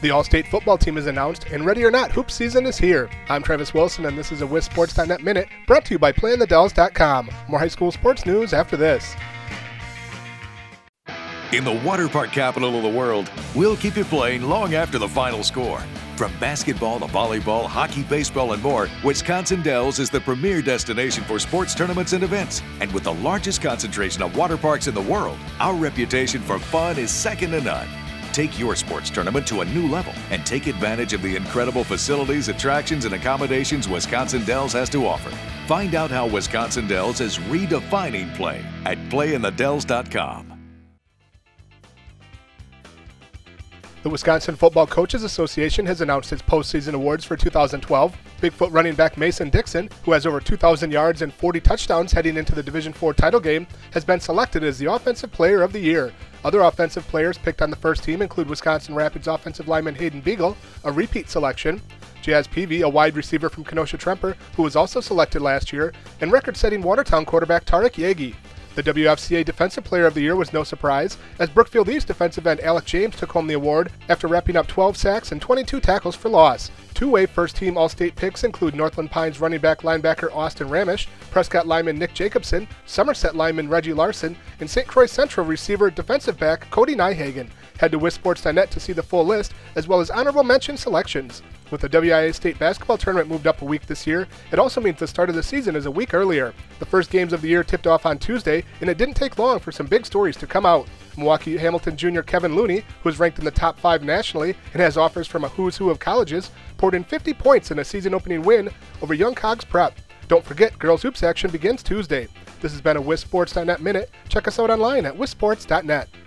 The All-State football team is announced, and ready or not, hoop season is here. I'm Travis Wilson, and this is a WisSports.net Minute, brought to you by PlayInTheDells.com. More high school sports news after this. In the water park capital of the world, we'll keep you playing long after the final score. From basketball to volleyball, hockey, baseball, and more, Wisconsin Dells is the premier destination for sports tournaments and events. And with the largest concentration of water parks in the world, our reputation for fun is second to none. Take your sports tournament to a new level and take advantage of the incredible facilities, attractions, and accommodations Wisconsin Dells has to offer. Find out how Wisconsin Dells is redefining play at PlayInTheDells.com. The Wisconsin Football Coaches Association has announced its postseason awards for 2012. Bigfoot running back Mason Dixon, who has over 2,000 yards and 40 touchdowns heading into the Division IV title game, has been selected as the Offensive Player of the Year. Other offensive players picked on the first team include Wisconsin Rapids offensive lineman Hayden Beagle, a repeat selection, Jazz Peavy, a wide receiver from Kenosha-Tremper, who was also selected last year, and record-setting Watertown quarterback Tarek Yagi. The WFCA Defensive Player of the Year was no surprise, as Brookfield East defensive end Alec James took home the award after wrapping up 12 sacks and 22 tackles for loss. Two-way first-team All-State picks include Northland Pines running back linebacker Austin Ramish, Prescott lineman Nick Jacobson, Somerset lineman Reggie Larson, and St. Croix Central receiver defensive back Cody Nyhagen. Head to WisSports.net to see the full list, as well as honorable mention selections. With the WIA State Basketball Tournament moved up a week this year, it also means the start of the season is a week earlier. The first games of the year tipped off on Tuesday, and it didn't take long for some big stories to come out. Milwaukee Hamilton junior Kevin Looney, who is ranked in the top 5 nationally and has offers from a who's who of colleges, poured in 50 points in a season-opening win over Young Cogs Prep. Don't forget, girls hoops action begins Tuesday. This has been a WisSports.net Minute. Check us out online at WisSports.net.